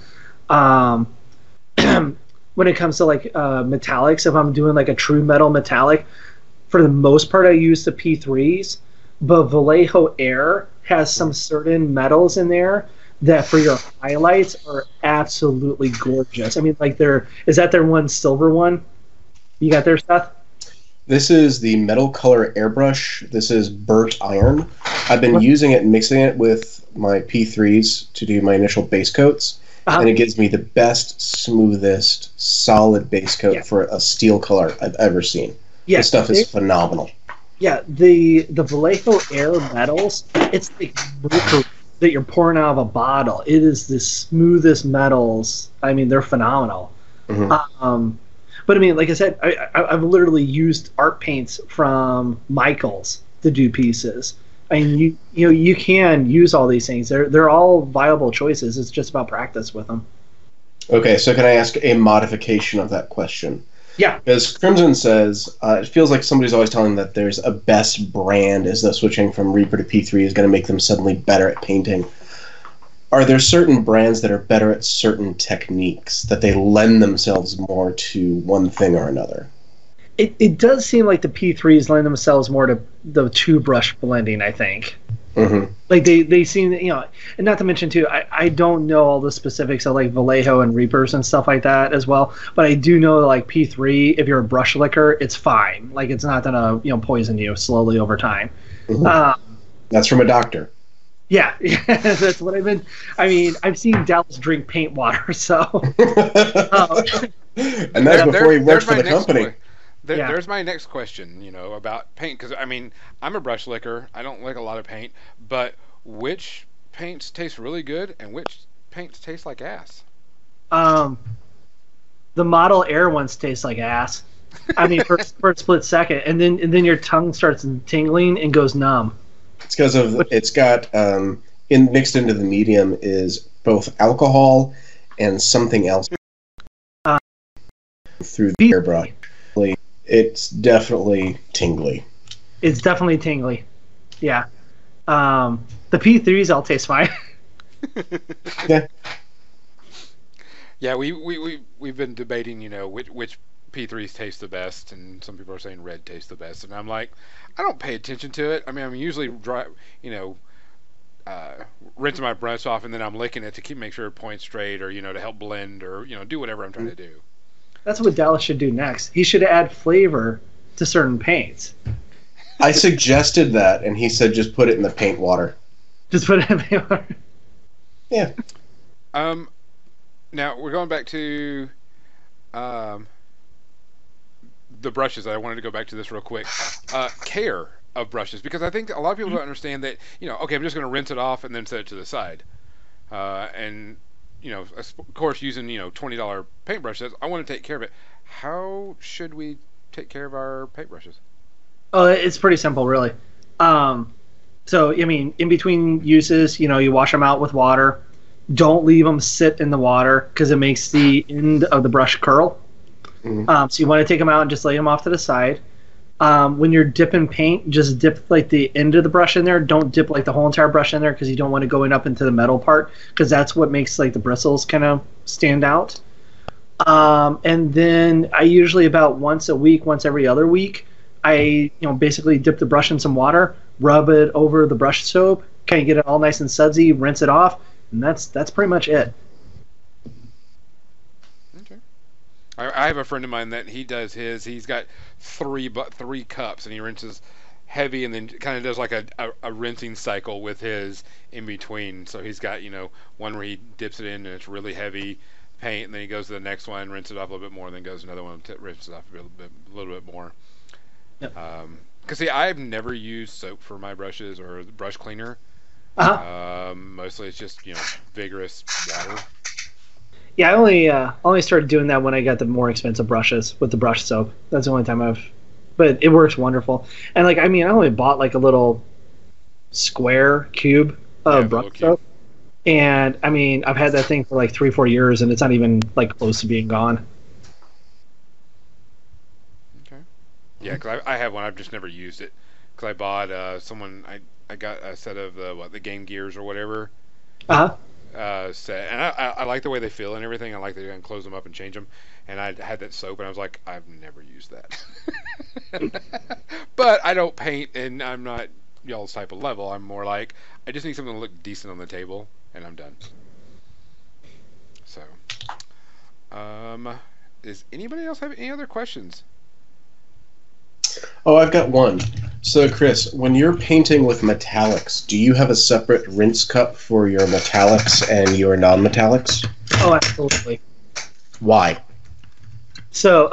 When it comes to like metallics, if I'm doing like a true metal metallic, for the most part I use the P3s, but Vallejo Air has some certain metals in there that for your highlights are absolutely gorgeous. I mean, like is that their one silver one? You got there, Seth?
This is the Metal Color Airbrush. This is burnt iron. I've been using it and mixing it with my P3s to do my initial base coats, and it gives me the best, smoothest, solid base coat for a steel color I've ever seen. Yeah, this stuff is phenomenal.
Yeah, the Vallejo Air metals, it's like mercury that you're pouring out of a bottle. It is the smoothest metals. I mean, they're phenomenal. Mm-hmm. But I mean, like I said, I've literally used art paints from Michaels to do pieces. I mean, you can use all these things. They're all viable choices. It's just about practice with them.
Okay, so can I ask a modification of that question?
Yeah.
Because Crimson says, it feels like somebody's always telling them that there's a best brand as though switching from Reaper to P3 is going to make them suddenly better at painting. Are there certain brands that are better at certain techniques, that they lend themselves more to one thing or another?
It does seem like the P3s lend themselves more to the two-brush blending, I think. Mm-hmm. Like they seem, and not to mention too, I don't know all the specifics of like Vallejo and Reapers and stuff like that as well, but I do know like P3, if you're a brush licker, it's fine. Like it's not gonna poison you slowly over time.
Mm-hmm. That's from a doctor.
Yeah, that's what I've been. I mean, I've seen Dallas drink paint water, so.
And that's before he worked for the company.
There's my next question, about paint, because I mean, I'm a brush licker. I don't like a lot of paint, but which paints taste really good and which paints taste like ass?
The Model Air ones taste like ass. I mean, for a split second, and then your tongue starts tingling and goes numb.
It's because it's got mixed into the medium is both alcohol and something else through the airbrush. It's definitely tingly.
It's definitely tingly. Yeah. The P3s all taste fine.
Yeah.
Yeah, we've been debating, which P3s taste the best, and some people are saying red tastes the best, and I'm like, I don't pay attention to it. I mean, I'm usually rinsing my brush off, and then I'm licking it to make sure it points straight, or to help blend, or do whatever I'm trying to do.
That's what Dallas should do next. He should add flavor to certain paints.
I suggested that, and he said just put it in the paint water.
Just put it in the paint water?
Yeah.
Now, we're going back to the brushes. I wanted to go back to this real quick. Care of brushes, because I think a lot of people don't understand that, okay, I'm just going to rinse it off and then set it to the side. And of course, using $20 paintbrushes, I want to take care of it. How should we take care of our paintbrushes?
Oh, it's pretty simple, really. So, I mean, in between uses, you wash them out with water. Don't leave them sit in the water because it makes the end of the brush curl. Mm-hmm. So you want to take them out and just lay them off to the side. When you're dipping paint, just dip like the end of the brush in there. Don't dip like the whole entire brush in there because you don't want to go up into the metal part, because that's what makes like the bristles kind of stand out. And then I usually about once a week, once every other week, I basically dip the brush in some water, rub it over the brush soap, kind of get it all nice and sudsy, rinse it off, and that's pretty much it.
I have a friend of mine that he does his. He's got three cups, and he rinses heavy, and then kind of does like a rinsing cycle with his in between. So he's got one where he dips it in and it's really heavy paint, and then he goes to the next one, rinses it off a little bit more, and then goes to another one, rinses it off a little bit more.
Yep.
Because see, I've never used soap for my brushes or the brush cleaner.
Uh-huh.
Mostly it's just vigorous water.
Yeah, I only started doing that when I got the more expensive brushes with the brush soap. That's the only time but it works wonderful. And like, I mean, I only bought like a little square cube
Yeah,
of
the
brush
little cube.
soap, and I mean, I've had that thing for like 3-4 years, and it's not even like close to being gone.
Okay. Yeah, because I have one. I've just never used it. Because I bought I got a set of the Game Gears or whatever
Uh huh.
set, and I like the way they feel and everything. I like that you can close them up and change them. And I had that soap, and I was like, I've never used that. But I don't paint, and I'm not y'all's type of level. I'm more like I just need something to look decent on the table, and I'm done. So, does anybody else have any other questions?
Oh, I've got one. So, Chris, when you're painting with metallics, do you have a separate rinse cup for your metallics and your non-metallics?
Oh, absolutely.
Why?
So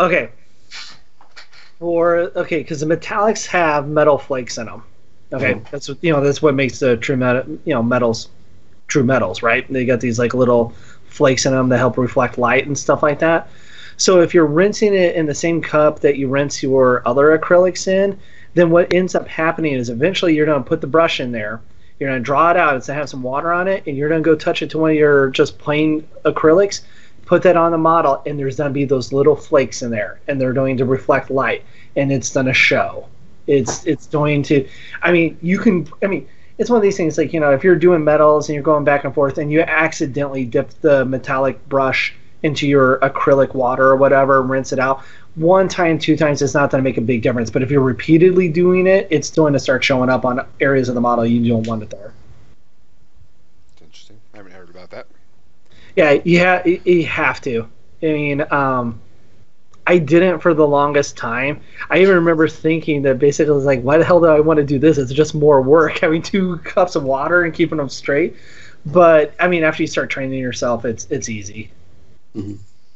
because the metallics have metal flakes in them. Okay, that's what makes the true metals true metals, right? They got these like little flakes in them that help reflect light and stuff like that. So if you're rinsing it in the same cup that you rinse your other acrylics in, then what ends up happening is eventually you're going to put the brush in there, you're going to draw it out, it's going to have some water on it, and you're going to go touch it to one of your just plain acrylics, put that on the model, and there's going to be those little flakes in there, and they're going to reflect light, and it's going to show. It's going to, it's one of these things like, if you're doing metals and you're going back and forth and you accidentally dip the metallic brush into your acrylic water or whatever, rinse it out. 1 time, 2 times, it's not going to make a big difference. But if you're repeatedly doing it, it's going to start showing up on areas of the model you don't want it there.
That's interesting. I haven't heard about that.
Yeah, you have to. I mean, I didn't for the longest time. I even remember thinking that basically it was like, why the hell do I want to do this? It's just more work having 2 cups of water and keeping them straight. But I mean, after you start training yourself, it's easy.
Mm-hmm.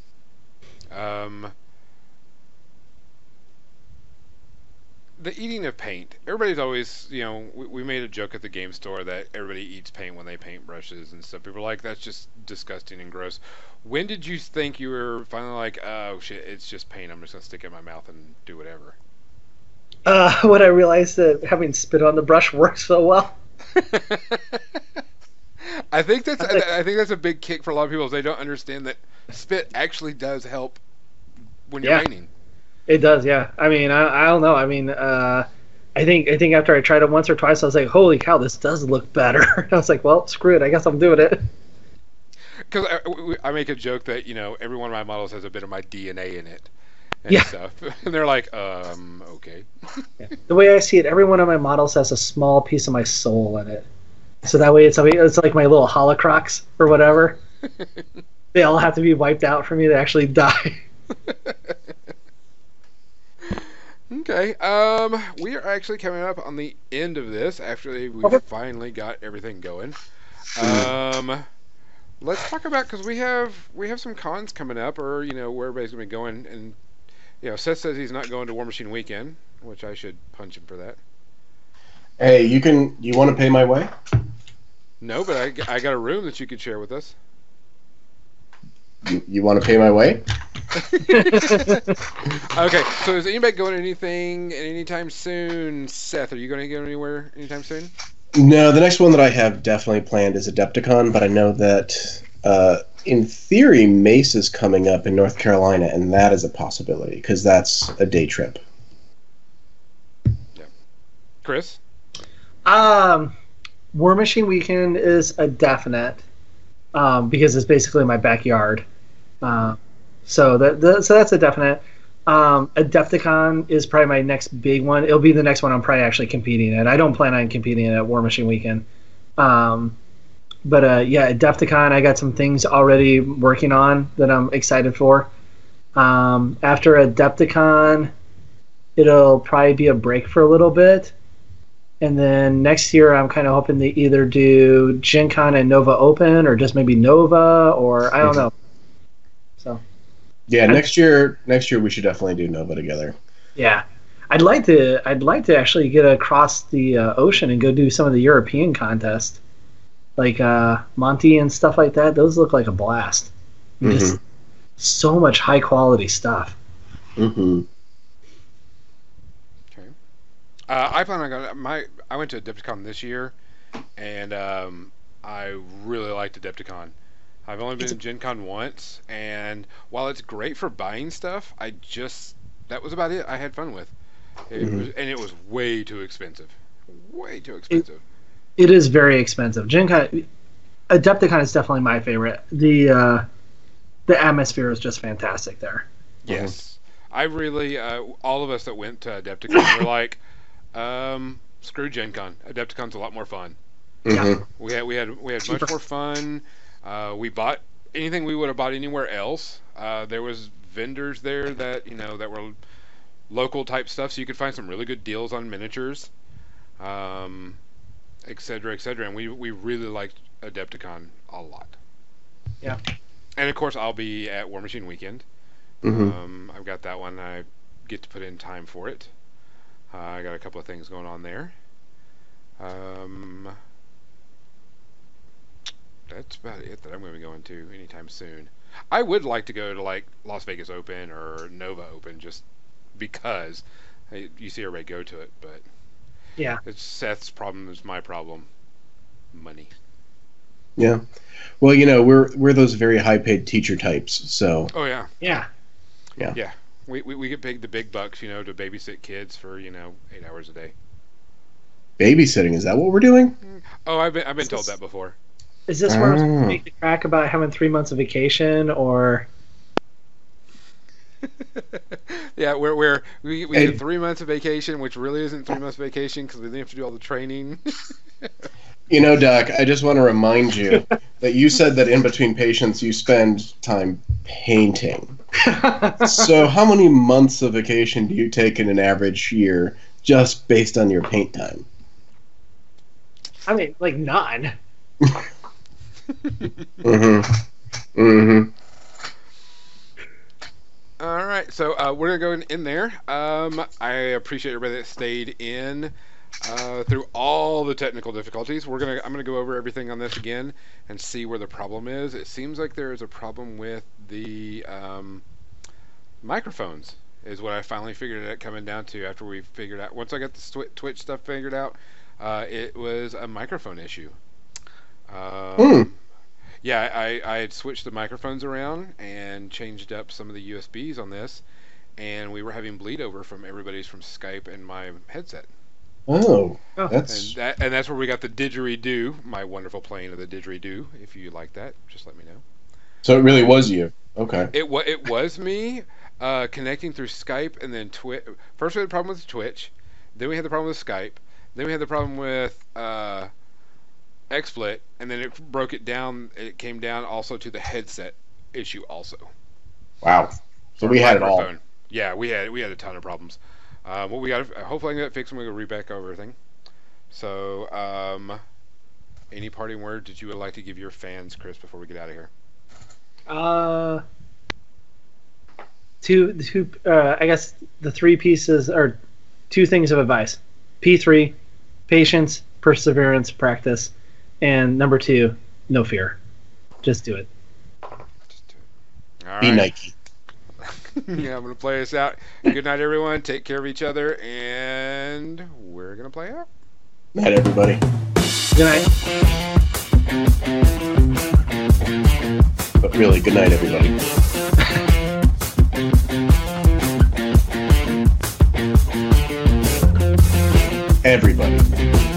The eating of paint. Everybody's always, we made a joke at the game store that everybody eats paint when they paint brushes and stuff. People are like, that's just disgusting and gross. When did you think you were finally like, oh shit, it's just paint. I'm just gonna stick it in my mouth and do whatever?
When I realized that having spit on the brush works so well.
I think that's a big kick for a lot of people. Is they don't understand that spit actually does help when you're painting.
It does, yeah. I mean, I don't know. I mean, I think after I tried it once or twice, I was like, holy cow, this does look better. I was like, well, screw it. I guess I'm doing it.
Because I make a joke that every one of my models has a bit of my DNA in it. And stuff. And they're like, okay.
Yeah. The way I see it, every one of my models has a small piece of my soul in it. So that way it's like my little holocrux or whatever. They all have to be wiped out for me to actually die.
Okay. We are actually coming up on the end of this. Actually, we finally got everything going. Let's talk about, because we have some cons coming up, or where everybody's gonna be going, and Seth says he's not going to War Machine Weekend, which I should punch him for that.
Hey, you want to pay my way?
No, but I got a room that you could share with us.
You want to pay my way?
Okay, so is anybody going to anything anytime soon? Seth, are you going to go anywhere anytime soon?
No, the next one that I have definitely planned is Adepticon, but I know that in theory Mace is coming up in North Carolina, and that is a possibility because that's a day trip.
Yeah. Chris?
War Machine Weekend is a definite because it's basically my backyard. So that's a definite. Adepticon is probably my next big one. It'll be the next one I'm probably actually competing at. I don't plan on competing at War Machine Weekend. But Adepticon, I got some things already working on that I'm excited for. After Adepticon, it'll probably be a break for a little bit. And then next year, I'm kind of hoping to either do Gen Con and Nova Open, or just maybe Nova, or I don't know. So.
Yeah, next year we should definitely do Nova together.
Yeah, I'd like to actually get across the ocean and go do some of the European contests, like Monty and stuff like that. Those look like a blast. Just so much high quality stuff.
Mm-hmm.
Okay. I plan on going. I went to Adepticon this year, and I really liked Adepticon. I've only been to Gen Con once, and while it's great for buying stuff, that was about it. I had fun with. It was way too expensive. Way too expensive.
It is very expensive. Gen Con, Adepticon is definitely my favorite. The atmosphere is just fantastic there.
Yes. I really, all of us that went to Adepticon were like, screw Gen Con. Adepticon's a lot more fun.
Yeah.
We had much more fun. We bought anything we would have bought anywhere else. There was vendors there that that were local type stuff, so you could find some really good deals on miniatures, et cetera, et cetera. And we really liked Adepticon a lot.
Yeah.
And of course, I'll be at War Machine Weekend. I've got that one. I get to put in time for it. I got a couple of things going on there. That's about it that I'm going to be going to anytime soon. I would like to go to like Las Vegas Open or Nova Open just because you see everybody go to it, but
yeah,
it's Seth's problem. It's my problem. Money.
Yeah. Well, we're those very high-paid teacher types, so.
Oh yeah.
Yeah.
Yeah.
Yeah. We get paid the big bucks, to babysit kids for 8 hours a day.
Babysitting, is that what we're doing?
Oh, I've been told that before.
Is this where I'm supposed to make the crack about having 3 months of vacation, or?
Yeah, we get 3 months of vacation, which really isn't 3 months of vacation because we didn't have to do all the training.
Doc, I just want to remind you that you said that in between patients you spend time painting. So how many months of vacation do you take in an average year just based on your paint time?
I mean, like none.
All right, so we're gonna go in there. I appreciate everybody that stayed in through all the technical difficulties. I'm gonna go over everything on this again and see where the problem is. It seems like there is a problem with the microphones, is what I finally figured it coming down to after we figured out. Once I got the Twitch stuff figured out, it was a microphone issue. Yeah, I had switched the microphones around and changed up some of the USBs on this, and we were having bleed over from everybody's from Skype and my headset.
Oh,
that's where we got the didgeridoo, my wonderful playing of the didgeridoo. If you like that, just let me know.
So it really was you. Okay.
It was me connecting through Skype and then Twitch. First we had the problem with Twitch, then we had the problem with Skype, then we had the problem with XSplit, and then it broke it down. It came down also to the headset issue also.
Wow. So we had it all.
Yeah, we had a ton of problems. What we got? Hopefully, I can get it fixed and we can reback over everything. So, any parting words that you would like to give your fans, Chris, before we get out of here?
I guess the 3 pieces are 2 things of advice. P3, patience, perseverance, practice. And number 2, no fear. Just do it.
Just do it. All right.
Be Nike.
Yeah, I'm going to play us out. Good night, everyone. Take care of each other. And we're going to play out.
Night, everybody.
Good night.
But really, good night, everybody. Everybody.